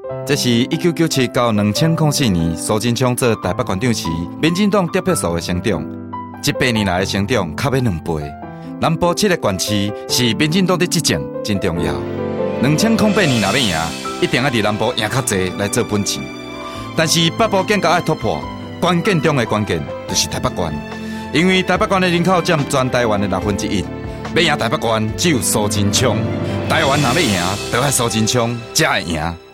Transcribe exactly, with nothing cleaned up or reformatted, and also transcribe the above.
这是一九九七到两千零四年苏贞昌做台北县长时，民进党得票数的成长。这八年来的成长，较要两倍。南部七个县市是民进党的执政真重要。两千零八年若要赢，一定要伫南部赢较济来做本钱。但是北部建构要突破，关键中的关键就是台北县，因为台北县的人口占全台湾的六分之一。要赢台北县，只有苏贞昌。台湾若要赢，就要苏贞昌才会赢。